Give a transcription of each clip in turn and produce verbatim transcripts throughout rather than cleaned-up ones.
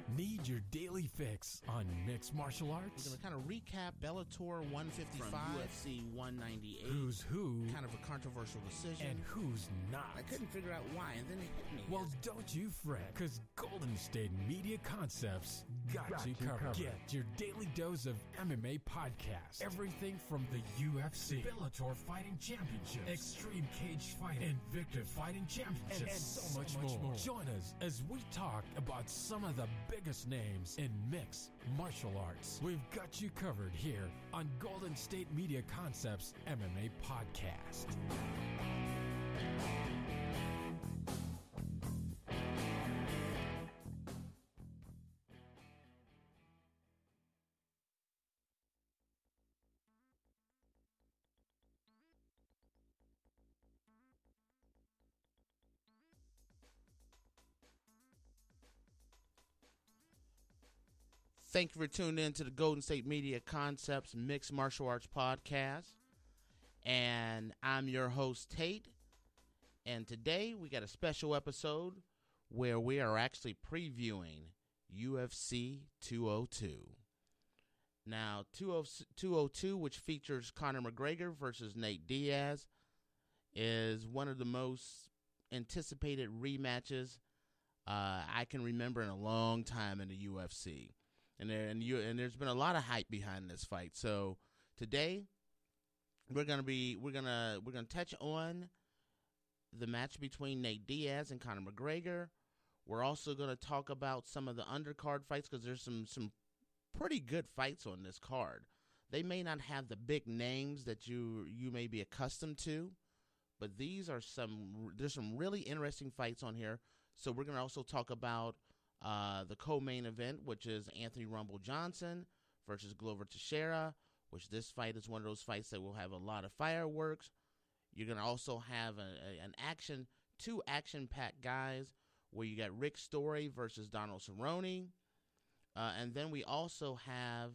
Need your daily fix on mixed martial arts? We're going to kind of recap Bellator one fifty-five, from U F C one ninety-eight. Who's who? Kind of a controversial decision. And who's not? I couldn't figure out why, and then it hit me. Well, don't you fret, because Golden State Media Concepts got, got you covered. covered. Get your daily dose of M M A podcast. Everything from the U F C, Bellator Fighting Championships, Extreme Cage Fighting, Invicta Fighting Championships, and, and so, so much, much more. more. Join us as we talk about some of the biggest names in mixed martial arts. We've got you covered here on Golden State Media Concepts M M A Podcast. Thank you for tuning in to the Golden State Media Concepts Mixed Martial Arts Podcast. And I'm your host, Tate. And today we got a special episode where we are actually previewing U F C two oh two. Now, two oh two, which features Conor McGregor versus Nate Diaz, is one of the most anticipated rematches uh, I can remember in a long time in the U F C. And there and you and there's been a lot of hype behind this fight. So today we're gonna be we're gonna we're gonna touch on the match between Nate Diaz and Conor McGregor. We're also gonna talk about some of the undercard fights because there's some some pretty good fights on this card. They may not have the big names that you you may be accustomed to, but these are some there's some really interesting fights on here. So we're gonna also talk about Uh, the co-main event, which is Anthony Rumble Johnson versus Glover Teixeira, which this fight is one of those fights that will have a lot of fireworks. You're going to also have a, a, an action, two action-packed guys where you got Rick Story versus Donald Cerrone. Uh, and then we also have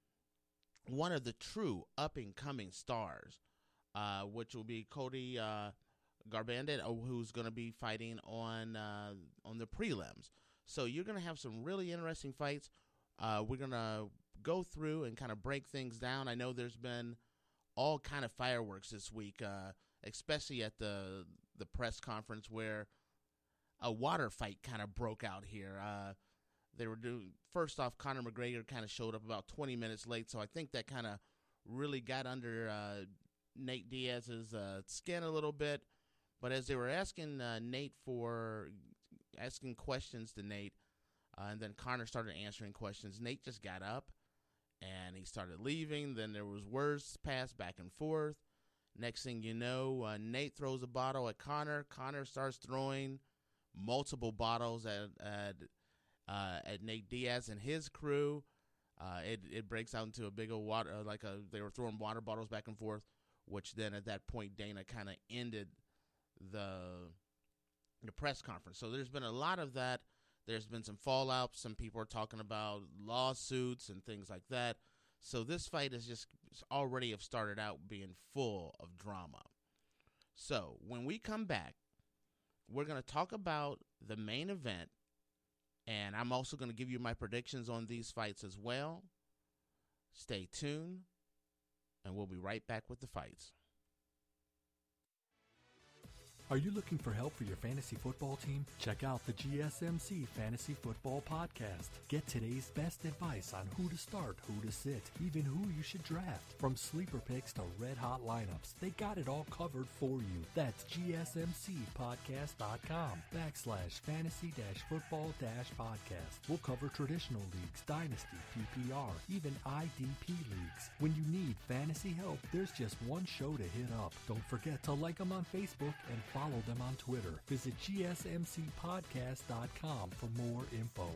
one of the true up-and-coming stars, uh, which will be Cody uh, Garbrandt, who's going to be fighting on uh, on the prelims. So you're going to have some really interesting fights. Uh, we're going to go through and kind of break things down. I know there's been all kind of fireworks this week, uh, especially at the the press conference where a water fight kind of broke out here. Uh, they were doing first off, Conor McGregor kind of showed up about twenty minutes late, so I think that kind of really got under uh, Nate Diaz's uh, skin a little bit. But as they were asking uh, Nate for asking questions to Nate, uh, and then Conor started answering questions. Nate just got up, and he started leaving. Then there was words passed back and forth. Next thing you know, uh, Nate throws a bottle at Conor. Conor starts throwing multiple bottles at at, uh, at Nate Diaz and his crew. Uh, it it breaks out into a big old water, uh, like a they were throwing water bottles back and forth, which then at that point Dana kind of ended the the press conference. So there's been a lot of that. There's been some fallout. Some people are talking about lawsuits and things like that. So this fight is just already have started out being full of drama. So when we come back, we're going to talk about the main event, and I'm also going to give you my predictions on these fights as well. Stay tuned, and we'll be right back with the fights. Are you looking for help for your fantasy football team? Check out the G S M C Fantasy Football Podcast. Get today's best advice on who to start, who to sit, even who you should draft. From sleeper picks to red-hot lineups, they got it all covered for you. That's gsmcpodcast.com backslash fantasy dash football dash podcast. We'll cover traditional leagues, dynasty, P P R, even I D P leagues. When you need fantasy help, there's just one show to hit up. Don't forget to like them on Facebook and follow them on Twitter. Visit G S M C podcast dot com for more info.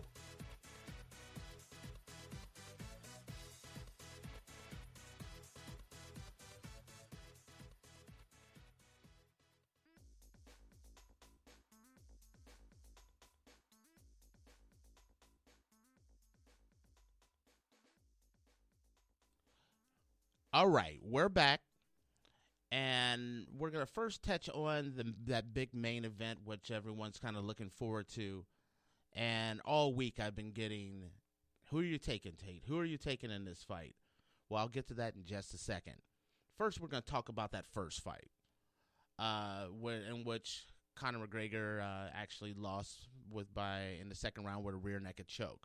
All right, we're back. And we're going to first touch on the, that big main event, which everyone's kind of looking forward to. And all week I've been getting, who are you taking, Tate? Who are you taking in this fight? Well, I'll get to that in just a second. First, we're going to talk about that first fight, uh, where, in which Conor McGregor uh, actually lost with by in the second round with a rear naked choke.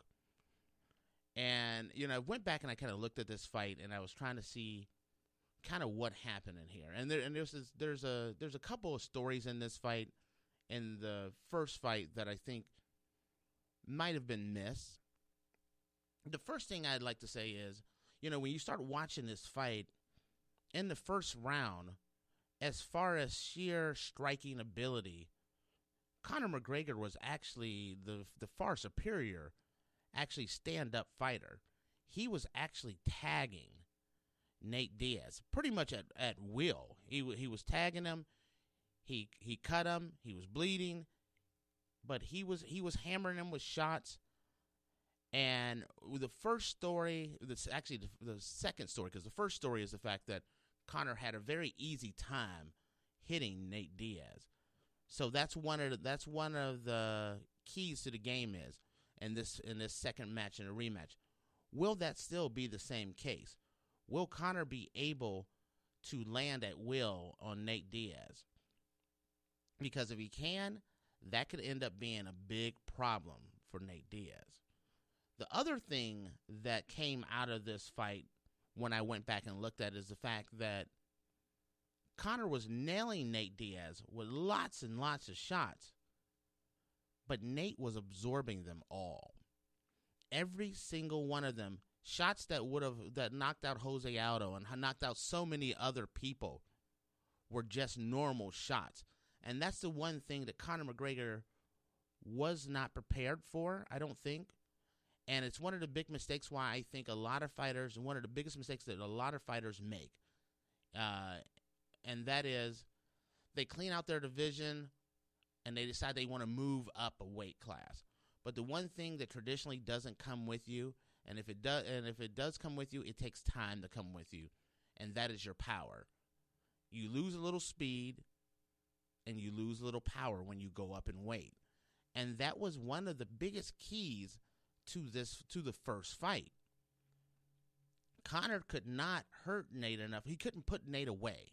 And, you know, I went back and I kind of looked at this fight, and I was trying to see kind of what happened in here. And there and there's this, there's a there's a couple of stories in this fight, in the first fight, that I think might have been missed. The first thing I'd like to say is, you know, when you start watching this fight, in the first round, as far as sheer striking ability, Conor McGregor was actually the the far superior, actually stand-up fighter. He was actually tagging Nate Diaz pretty much at, at will. He he was tagging him. He he cut him. He was bleeding, but he was he was hammering him with shots. And the first story, this actually the, the second story, because the first story is the fact that Conor had a very easy time hitting Nate Diaz. So that's one of the, that's one of the keys to the game is in this in this second match, in a rematch. Will that still be the same case? Will Conor be able to land at will on Nate Diaz? Because if he can, that could end up being a big problem for Nate Diaz. The other thing that came out of this fight when I went back and looked at it is the fact that Conor was nailing Nate Diaz with lots and lots of shots, but Nate was absorbing them all. Every single one of them, shots that would have that knocked out Jose Aldo and knocked out so many other people, were just normal shots. And that's the one thing that Conor McGregor was not prepared for, I don't think. And it's one of the big mistakes why I think a lot of fighters, and one of the biggest mistakes that a lot of fighters make, uh, and that is they clean out their division and they decide they want to move up a weight class. But the one thing that traditionally doesn't come with you, and if it does, and if it does come with you, it takes time to come with you, and that is your power. You lose a little speed, and you lose a little power when you go up in weight, and that was one of the biggest keys to this to the first fight. Conor could not hurt Nate enough. He couldn't put Nate away,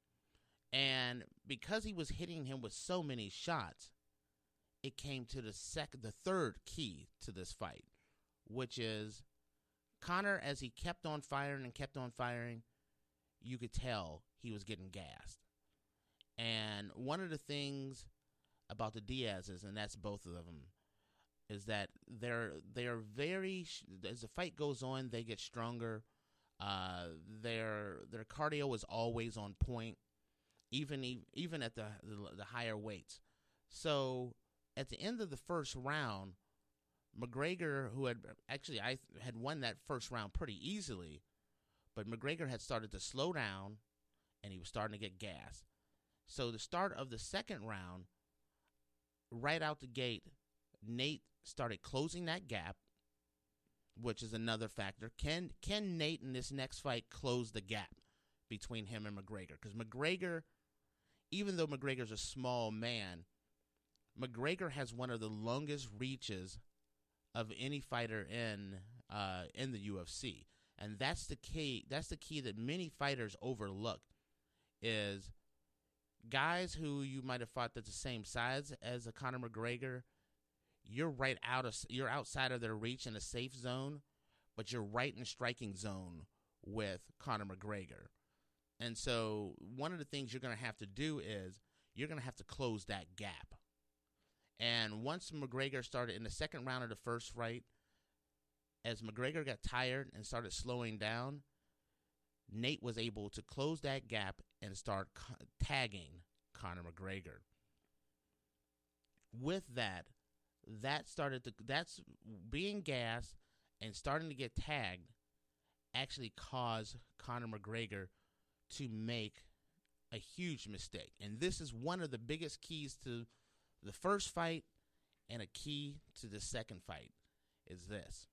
and because he was hitting him with so many shots, it came to the second, the third key to this fight, which is Conor, as he kept on firing and kept on firing, you could tell he was getting gassed. And one of the things about the Diazes, and that's both of them, is that they're they're very, as the fight goes on, they get stronger. Uh, their their cardio is always on point, even even at the, the the higher weights. So at the end of the first round, McGregor, who had actually I had won that first round pretty easily, but McGregor had started to slow down, and he was starting to get gassed. So the start of the second round, right out the gate, Nate started closing that gap, which is another factor. Can can Nate in this next fight close the gap between him and McGregor? Because McGregor, even though McGregor's a small man, McGregor has one of the longest reaches of any fighter in uh, in the U F C, and that's the key. That's the key that many fighters overlook. Is guys who you might have fought that's the same size as a Conor McGregor, you're right out of you're outside of their reach in a safe zone, but you're right in the striking zone with Conor McGregor. And so one of the things you're going to have to do is you're going to have to close that gap. And once McGregor started in the second round of the first fight, as McGregor got tired and started slowing down, Nate was able to close that gap and start co- tagging Conor McGregor. With that, that started to that's being gassed and starting to get tagged actually caused Conor McGregor to make a huge mistake. And this is one of the biggest keys to the first fight and a key to the second fight is this.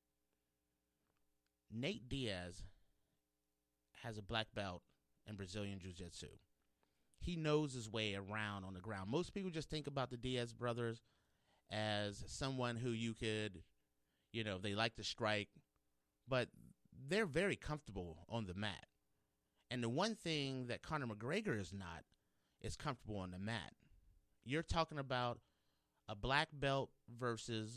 Nate Diaz has a black belt in Brazilian Jiu-Jitsu. He knows his way around on the ground. Most people just think about the Diaz brothers as someone who you could, you know, they like to strike, but they're very comfortable on the mat. And the one thing that Conor McGregor is not is comfortable on the mat. You're talking about a black belt versus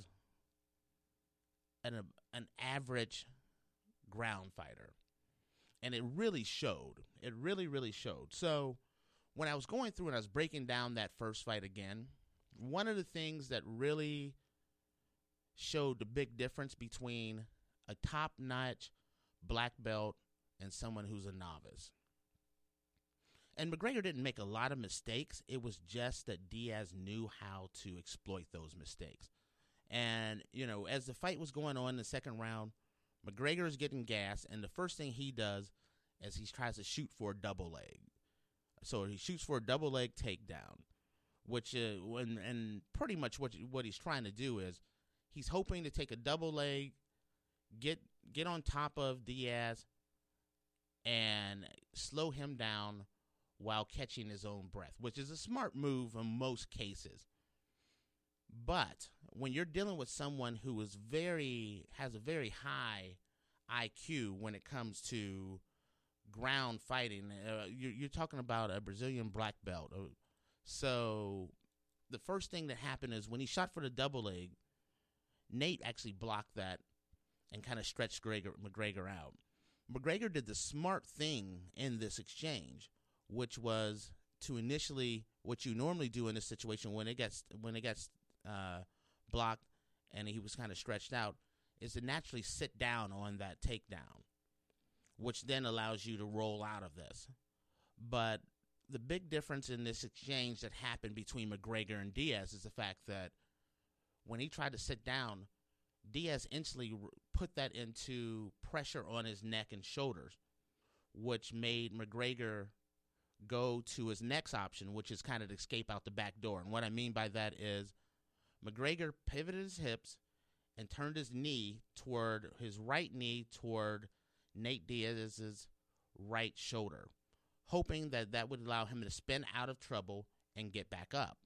an, an average ground fighter. And it really showed. It really, really showed. So when I was going through and I was breaking down that first fight again, one of the things that really showed the big difference between a top-notch black belt and someone who's a novice. And McGregor didn't make a lot of mistakes. It was just that Diaz knew how to exploit those mistakes. And, you know, as the fight was going on in the second round, McGregor is getting gas, and the first thing he does is he tries to shoot for a double leg. So he shoots for a double leg takedown, which uh, when and pretty much what what he's trying to do is he's hoping to take a double leg, get get on top of Diaz, and slow him down while catching his own breath, which is a smart move in most cases. But when you're dealing with someone who is very has a very high I Q when it comes to ground fighting, uh, you're, you're talking about a Brazilian black belt. So the first thing that happened is when he shot for the double leg, Nate actually blocked that and kind of stretched Gregor, McGregor out. McGregor did the smart thing in this exchange, which was to initially what you normally do in this situation when it gets when it gets uh, blocked and he was kind of stretched out, is to naturally sit down on that takedown, which then allows you to roll out of this. But the big difference in this exchange that happened between McGregor and Diaz is the fact that when he tried to sit down, Diaz instantly put that into pressure on his neck and shoulders, which made McGregor go to his next option, which is kind of to escape out the back door. And what I mean by that is McGregor pivoted his hips and turned his knee toward his right knee toward Nate Diaz's right shoulder, hoping that that would allow him to spin out of trouble and get back up.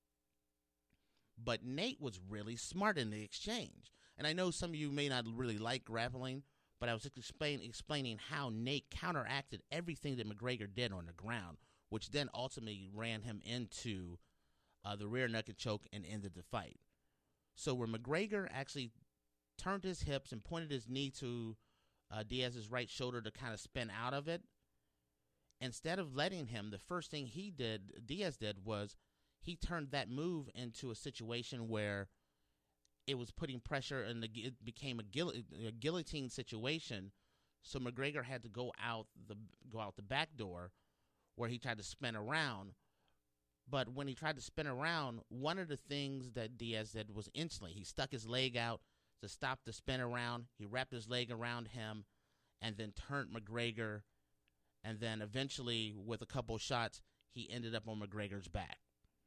But Nate was really smart in the exchange. And I know some of you may not really like grappling, but I was explain, explaining how Nate counteracted everything that McGregor did on the ground, which then ultimately ran him into uh, the rear naked choke and ended the fight. So where McGregor actually turned his hips and pointed his knee to uh, Diaz's right shoulder to kind of spin out of it, instead of letting him, the first thing he did, Diaz did, was he turned that move into a situation where it was putting pressure and the, it became a, guil- a guillotine situation. So McGregor had to go out the go out the back door, where he tried to spin around. But when he tried to spin around, one of the things that Diaz did was instantly he stuck his leg out to stop the spin around. He wrapped his leg around him, and then turned McGregor. And then eventually, with a couple shots, he ended up on McGregor's back.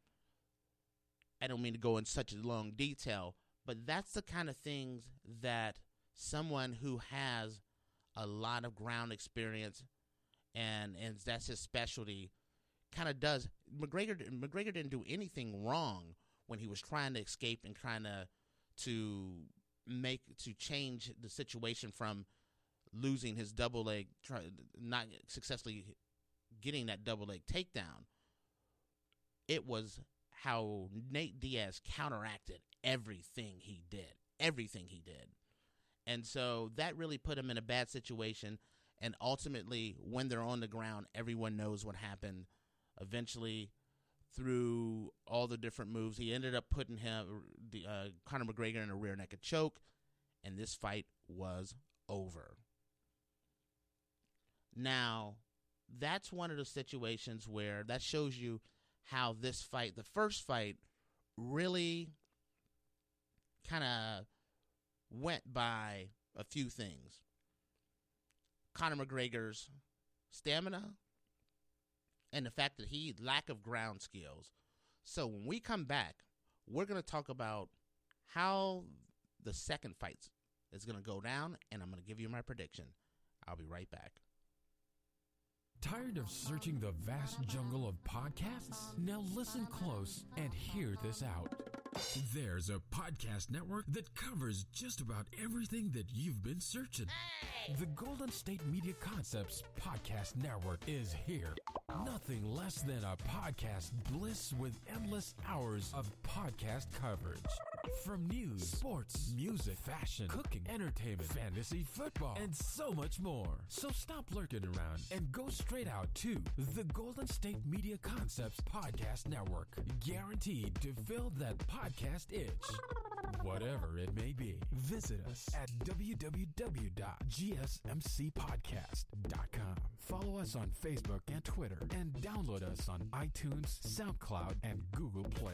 I don't mean to go in such a long detail, but that's the kind of things that someone who has a lot of ground experience and, and that's his specialty kind of does. McGregor McGregor didn't do anything wrong when he was trying to escape and trying to to make to change the situation from losing his double leg, try, not successfully getting that double leg takedown. It was how Nate Diaz counteracted everything he did, everything he did. And so that really put him in a bad situation. And ultimately, when they're on the ground, everyone knows what happened. Eventually, through all the different moves, he ended up putting him, the uh, Conor McGregor in a rear naked choke, and this fight was over. Now, that's one of the situations where that shows you how this fight, the first fight, really kind of went by a few things. Conor McGregor's stamina and the fact that he lack of ground skills. So when we come back, we're going to talk about how the second fight is going to go down, and I'm going to give you my prediction. I'll be right back. Tired of searching the vast jungle of podcasts? Now listen close and hear this out. There's a podcast network that covers just about everything that you've been searching. Hey! The Golden State Media Concepts Podcast Network is here. Nothing less than a podcast bliss with endless hours of podcast coverage. From news, sports, music, fashion, cooking, entertainment, fantasy, football, and so much more. So stop lurking around and go straight out to the Golden State Media Concepts Podcast Network. Guaranteed to fill that podcast itch. Whatever it may be. Visit us at w w w dot g s m c podcast dot com. Follow us on Facebook and Twitter, and download us on iTunes, SoundCloud, and Google Play.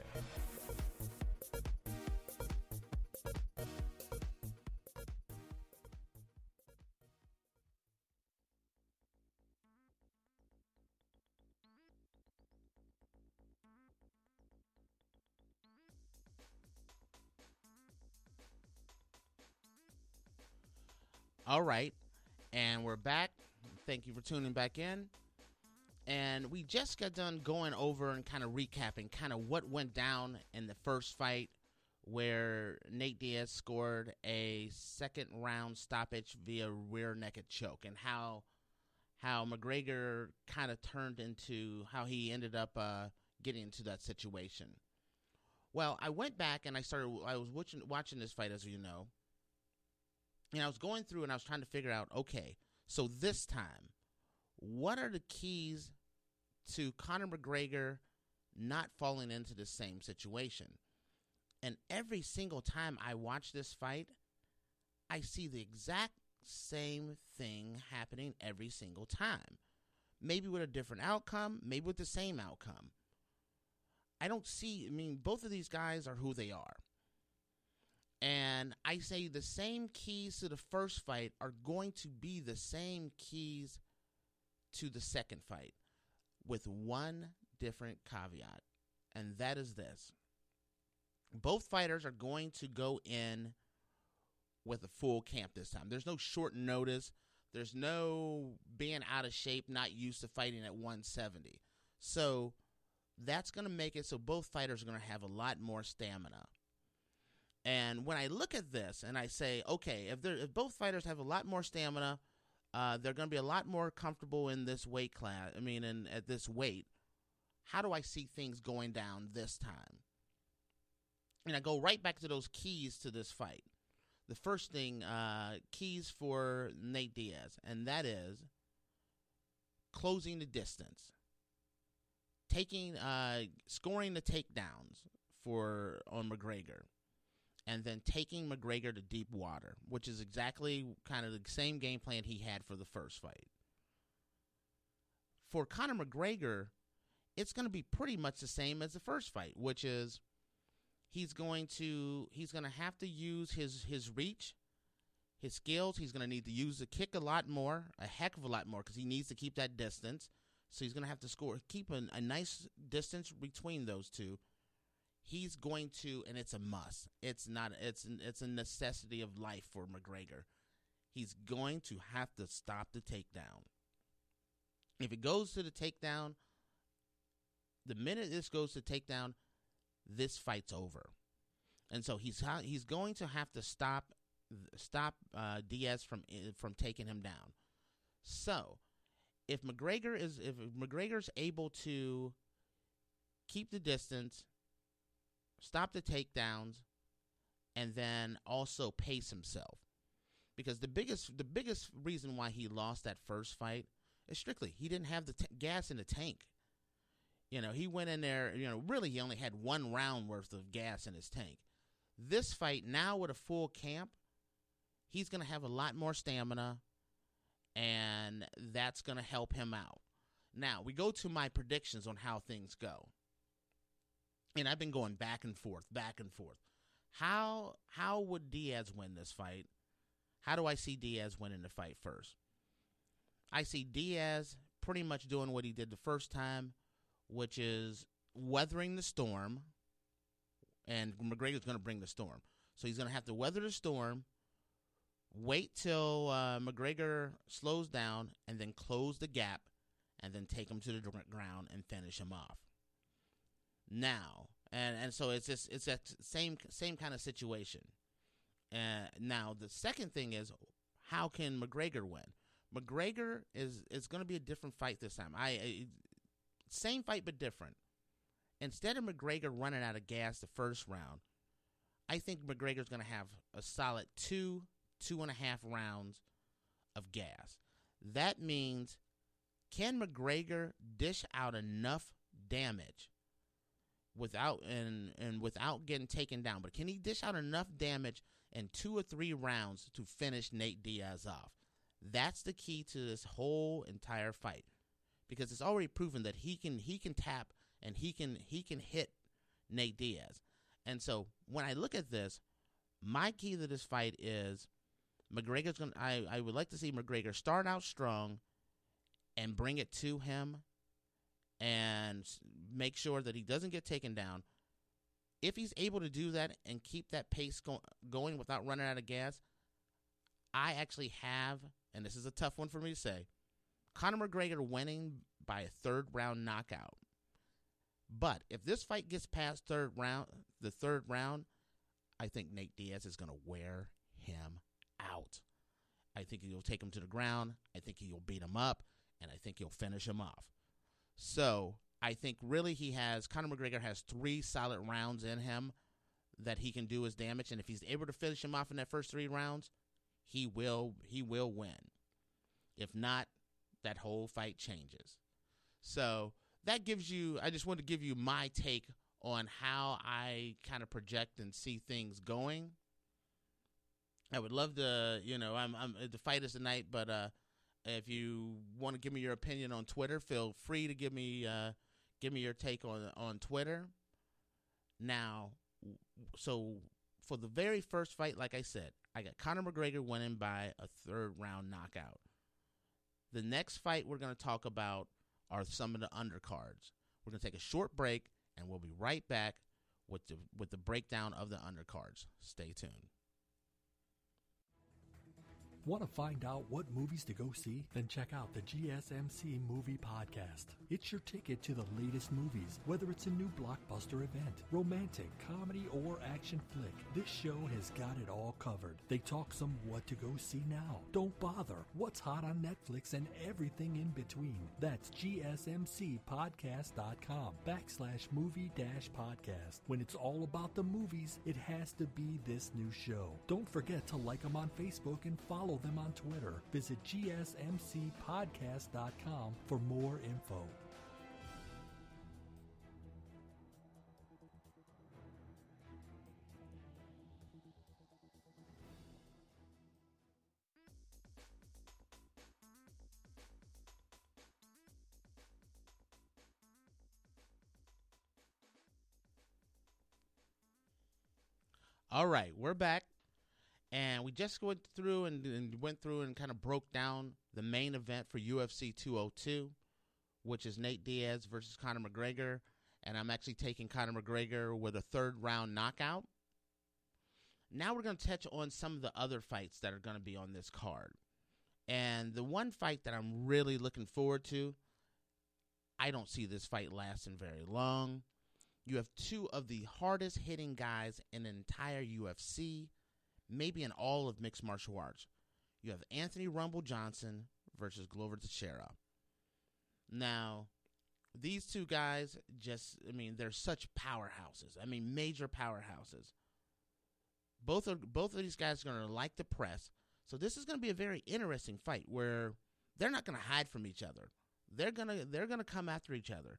All right, and we're back. Thank you for tuning back in. And we just got done going over and kind of recapping kind of what went down in the first fight where Nate Diaz scored a second round stoppage via rear naked choke, and how how McGregor kind of turned into how he ended up uh, getting into that situation. Well, I went back and I started, I was watching, watching this fight, as you know. And I was going through and I was trying to figure out, okay, so this time, what are the keys to Conor McGregor not falling into the same situation? And every single time I watch this fight, I see the exact same thing happening every single time. Maybe with a different outcome, maybe with the same outcome. I don't see, I mean, both of these guys are who they are. And I say the same keys to the first fight are going to be the same keys to the second fight, with one different caveat, and that is this. Both fighters are going to go in with a full camp this time. There's no short notice. There's no being out of shape, not used to fighting at one seventy. So that's going to make it so both fighters are going to have a lot more stamina. And when I look at this and I say, okay, if, if both fighters have a lot more stamina, uh, they're going to be a lot more comfortable in this weight class. I mean, in, at this weight, how do I see things going down this time? And I go right back to those keys to this fight. The first thing, uh, keys for Nate Diaz, and that is closing the distance, taking, uh, scoring the takedowns for on McGregor. And then taking McGregor to deep water, which is exactly kind of the same game plan he had for the first fight. For Conor McGregor, it's going to be pretty much the same as the first fight, which is he's going to he's going to have to use his his reach, his skills. He's going to need to use the kick a lot more, a heck of a lot more, because he needs to keep that distance. So he's going to have to score, keep a, a nice distance between those two. He's going to, and it's a must. It's not. It's it's a necessity of life for McGregor. He's going to have to stop the takedown. If it goes to the takedown, the minute this goes to takedown, this fight's over. And so he's he's going to have to stop stop uh, Diaz from from taking him down. So if McGregor is if McGregor's able to keep the distance, stop the takedowns, and then also pace himself. Because the biggest the biggest reason why he lost that first fight is strictly he didn't have the t- gas in the tank. You know, he went in there, you know, really he only had one round worth of gas in his tank. This fight, now with a full camp, he's going to have a lot more stamina, and that's going to help him out. Now, we go to my predictions on how things go. And I've been going back and forth, back and forth. How how would Diaz win this fight? How do I see Diaz winning the fight first? I see Diaz pretty much doing what he did the first time, which is weathering the storm. And McGregor's going to bring the storm. So he's going to have to weather the storm, wait till uh, McGregor slows down, and then close the gap, and then take him to the ground and finish him off. Now, And and so it's just it's that same same kind of situation. And now the second thing is, how can McGregor win? McGregor is is going to be a different fight this time. I, I same fight but different. Instead of McGregor running out of gas the first round, I think McGregor's going to have a solid two two and a half rounds of gas. That means, can McGregor dish out enough damage without and and without getting taken down? But can he dish out enough damage in two or three rounds to finish Nate Diaz off? That's the key to this whole entire fight, because it's already proven that he can he can tap and he can he can hit Nate Diaz. And so when I look at this, my key to this fight is McGregor's going. I I would like to see McGregor start out strong and bring it to him and make sure that he doesn't get taken down. If he's able to do that and keep that pace go- going without running out of gas, I actually have, and this is a tough one for me to say, Conor McGregor winning by a third round knockout. But if this fight gets past third round, the third round, I think Nate Diaz is going to wear him out. I think he'll take him to the ground. I think he'll beat him up, and I think he'll finish him off. So I think really he has, Conor McGregor has three solid rounds in him that he can do his damage, and if he's able to finish him off in that first three rounds, he will he will win. If not, that whole fight changes. So that gives you, I just want to give you my take on how I kind of project and see things going. I would love to, you know, I'm, I'm the fight is tonight, but uh, if you want to give me your opinion on Twitter, feel free to give me uh, give me your take on on Twitter. Now, so for the very first fight, like I said, I got Conor McGregor winning by a third round knockout. The next fight we're going to talk about are some of the undercards. We're going to take a short break, and we'll be right back with the with the breakdown of the undercards. Stay tuned. Want to find out what movies to go see? Then check out the G S M C Movie Podcast. It's your ticket to the latest movies, whether it's a new blockbuster event, romantic, comedy, or action flick. This show has got it all covered. They talk some what to go see now. Don't bother. What's hot on Netflix and everything in between. That's gsmcpodcast.com backslash movie dash podcast. When it's all about the movies, it has to be this new show. Don't forget to like them on Facebook and follow them on Twitter. Visit G S M C podcast dot com for more info. All right, we're back. And we just went through and, and went through and kind of broke down the main event for U F C two oh two, which is Nate Diaz versus Conor McGregor. And I'm actually taking Conor McGregor with a third round knockout. Now we're going to touch on some of the other fights that are going to be on this card. And the one fight that I'm really looking forward to, I don't see this fight lasting very long. You have two of the hardest hitting guys in the entire U F C, maybe in all of mixed martial arts. You have Anthony Rumble Johnson versus Glover Teixeira. Now, these two guys just, I mean, they're such powerhouses. I mean, major powerhouses. Both of, both of these guys are going to like the press. So this is going to be a very interesting fight where they're not going to hide from each other. They're going to they're going to come after each other.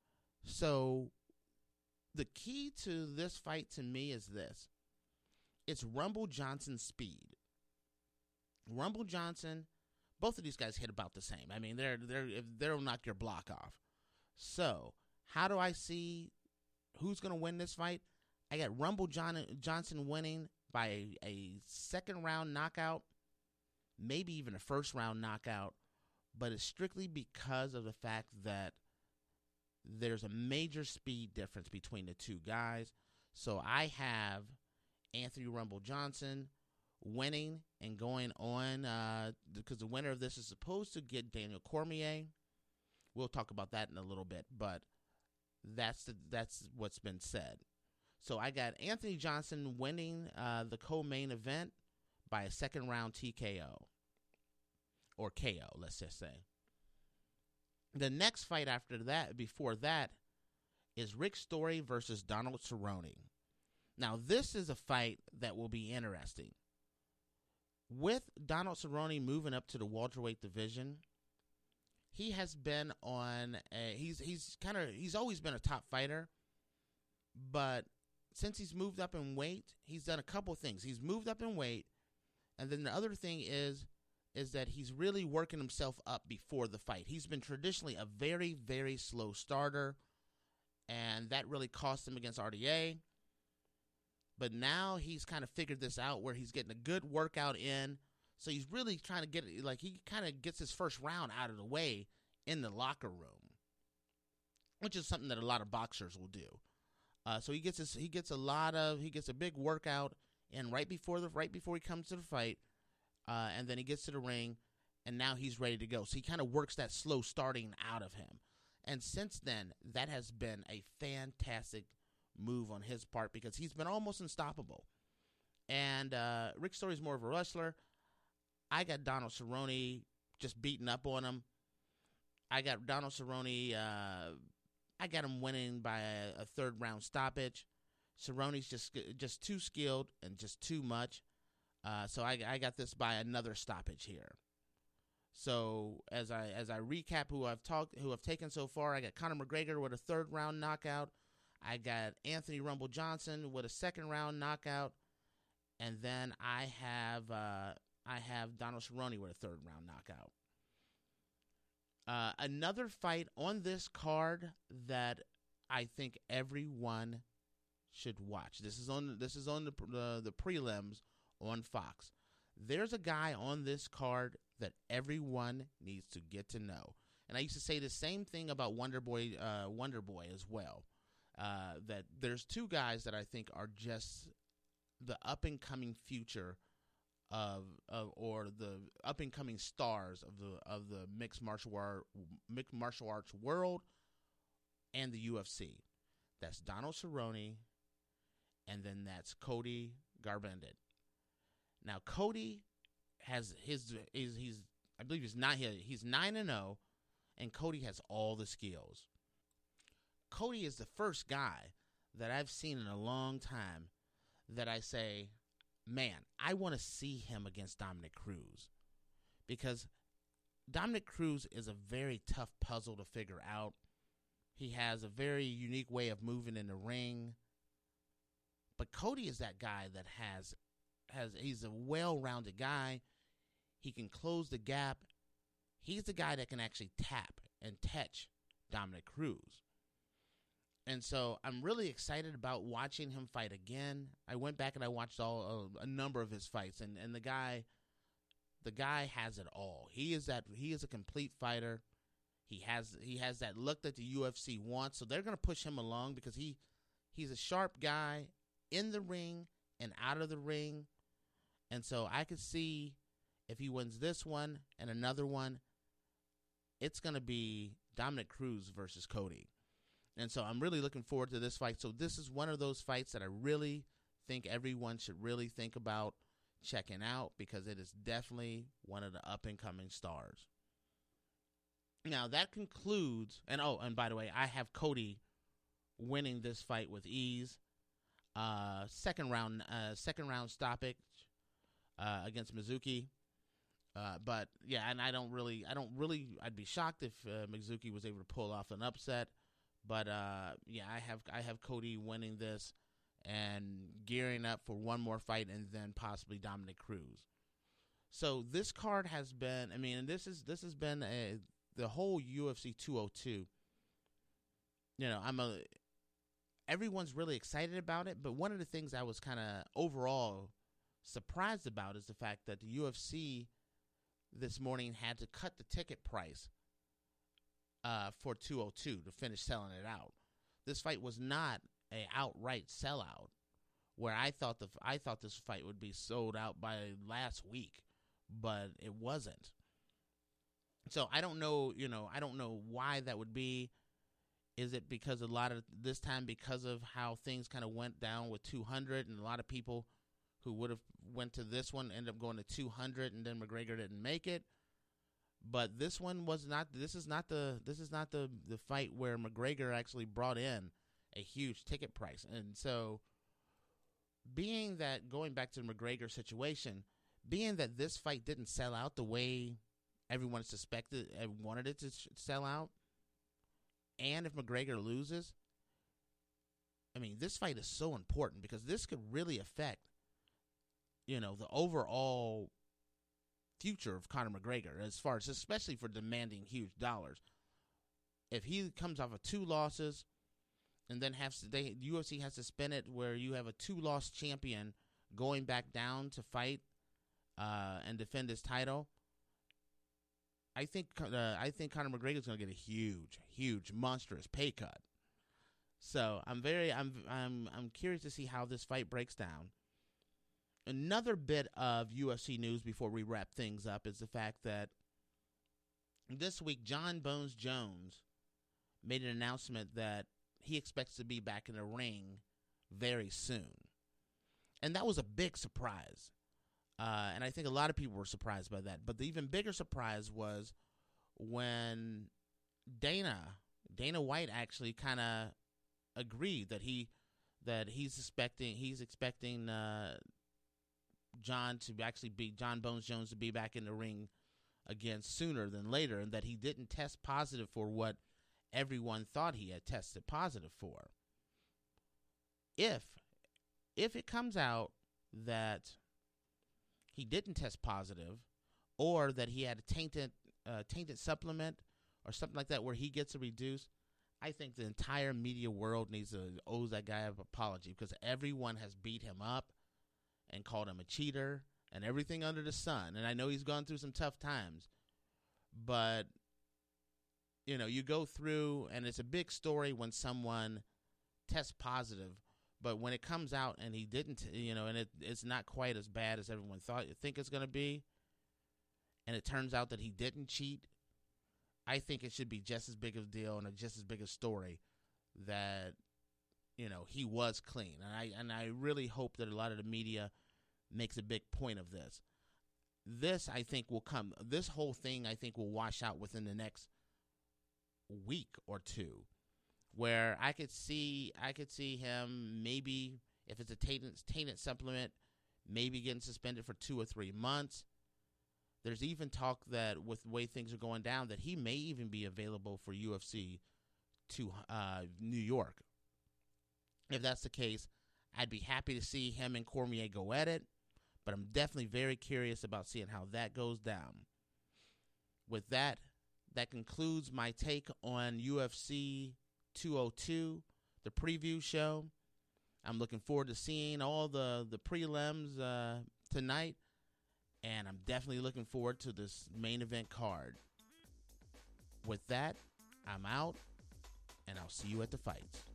So the key to this fight to me is this. It's Rumble Johnson's speed. Rumble Johnson, both of these guys hit about the same. I mean, they're they're they'll knock your block off. So, how do I see who's going to win this fight? I got Rumble John, Johnson winning by a, a second round knockout, maybe even a first round knockout, but it's strictly because of the fact that there's a major speed difference between the two guys. So I have Anthony Rumble Johnson winning and going on uh, because the winner of this is supposed to get Daniel Cormier. We'll talk about that in a little bit, but That's the, that's what's been said. So I got Anthony Johnson winning uh, the co-main event by a second round T K O. Or K O, let's just say. The next fight after that, before that, is Rick Story versus Donald Cerrone. Now, this is a fight that will be interesting. With Donald Cerrone moving up to the welterweight division, he has been on a, he's he's kind of he's always been a top fighter, but since he's moved up in weight, he's done a couple things. He's moved up in weight, and then the other thing is is that he's really working himself up before the fight. He's been traditionally a very, very slow starter, and that really cost him against R D A. But now he's kind of figured this out where he's getting a good workout in. So he's really trying to get it, like he kind of gets his first round out of the way in the locker room, which is something that a lot of boxers will do. Uh, so he gets his, he gets a lot of, he gets a big workout in right before the, right before he comes to the fight. Uh, and then he gets to the ring, and now he's ready to go. So he kind of works that slow starting out of him. And since then, that has been a fantastic move on his part because he's been almost unstoppable. And uh, Rick Story's more of a wrestler. I got Donald Cerrone just beating up on him. I got Donald Cerrone, uh, I got him winning by a, a third round stoppage. Cerrone's just just too skilled and just too much. Uh, so I, I got this by another stoppage here. So as I as I recap who I've talked who I've taken so far, I got Conor McGregor with a third round knockout. I got Anthony Rumble Johnson with a second round knockout, and then I have uh, I have Donald Cerrone with a third round knockout. Uh, another fight on this card that I think everyone should watch. This is on this is on the the, the prelims on Fox. There's a guy on this card that everyone needs to get to know. And I used to say the same thing about Wonder Boy, uh, Wonder Boy as well. Uh, that there's two guys that I think are just the up and coming future of, of or the up and coming stars of the of the mixed martial art mixed martial arts world and the U F C. That's Donald Cerrone, and then that's Cody Garbrandt. Now Cody has his is he's I believe he's not here. He's nine and zero, and Cody has all the skills. Cody is the first guy that I've seen in a long time that I say, man, I want to see him against Dominic Cruz, because Dominic Cruz is a very tough puzzle to figure out. He has a very unique way of moving in the ring, but Cody is that guy that has has he's a well-rounded guy. He can close the gap. He's the guy that can actually tap and touch Dominic Cruz. And so I'm really excited about watching him fight again. I went back and I watched all uh, a number of his fights, and, and the guy, the guy has it all. He is that he is a complete fighter. He has he has that look that the U F C wants. So they're going to push him along because he he's a sharp guy in the ring and out of the ring. And so I could see if he wins this one and another one, it's going to be Dominic Cruz versus Cody. And so I'm really looking forward to this fight. So this is one of those fights that I really think everyone should really think about checking out, because it is definitely one of the up-and-coming stars. Now, that concludes, and oh, and by the way, I have Cody winning this fight with ease. Uh, second round, uh, second round stoppage uh, against Mizuki. Uh, but yeah, and I don't really, I don't really, I'd be shocked if uh, Mizuki was able to pull off an upset. But uh, yeah, I have, I have Cody winning this and gearing up for one more fight, and then possibly Dominic Cruz. So this card has been, I mean, and this is, this has been a, the whole U F C two oh two. You know, I'm a, everyone's really excited about it, but one of the things I was kind of overall surprised about is the fact that the U F C this morning had to cut the ticket price uh, for two oh two to finish selling it out. This fight was not a outright sellout, where I thought the I thought this fight would be sold out by last week, but it wasn't. So I don't know, you know, I don't know why that would be. Is it because a lot of this time because of how things kind of went down with two hundred, and a lot of people who would have went to this one ended up going to two hundred, and then McGregor didn't make it? But this one was not. This is not the. This is not the the fight where McGregor actually brought in a huge ticket price, and so being that going back to the McGregor situation, being that this fight didn't sell out the way everyone suspected and wanted it to sell out, and if McGregor loses, I mean, this fight is so important because this could really affect, you know, the overall future of Conor McGregor, as far as especially for demanding huge dollars. If he comes off of two losses and then has to, they U F C has to spin it where you have a two-loss champion going back down to fight uh, and defend his title, I think uh, I think Conor McGregor is going to get a huge, huge, monstrous pay cut. So I'm very I'm I'm I'm curious to see how this fight breaks down. Another bit of U F C news before we wrap things up is the fact that this week John Bones Jones made an announcement that he expects to be back in the ring very soon. And that was a big surprise. Uh, and I think a lot of people were surprised by that. But the even bigger surprise was when Dana, Dana White actually kind of agreed that he that he's expecting he's expecting uh, John to actually be John Bones Jones to be back in the ring again sooner than later, and that he didn't test positive for what everyone thought he had tested positive for. If if it comes out that he didn't test positive, or that he had a tainted uh, tainted supplement or something like that where he gets a reduced, I think the entire media world needs to owes that guy an apology, because everyone has beat him up and called him a cheater and everything under the sun. And I know he's gone through some tough times, but you know, you go through, and it's a big story when someone tests positive, but when it comes out and he didn't, you know, and it, it's not quite as bad as everyone thought you think it's going to be, and it turns out that he didn't cheat, I think it should be just as big of a deal and a, just as big a story that, you know, he was clean. And I and I really hope that a lot of the media makes a big point of this. This, I think, will come, this whole thing, I think, will wash out within the next week or two, where I could see I could see him maybe, if it's a tainted, tainted supplement, maybe getting suspended for two or three months. There's even talk that with the way things are going down, that he may even be available for U F C to uh, New York. If that's the case, I'd be happy to see him and Cormier go at it, but I'm definitely very curious about seeing how that goes down. With that, that concludes my take on U F C two oh two, the preview show. I'm looking forward to seeing all the, the prelims uh, tonight, and I'm definitely looking forward to this main event card. With that, I'm out, and I'll see you at the fights.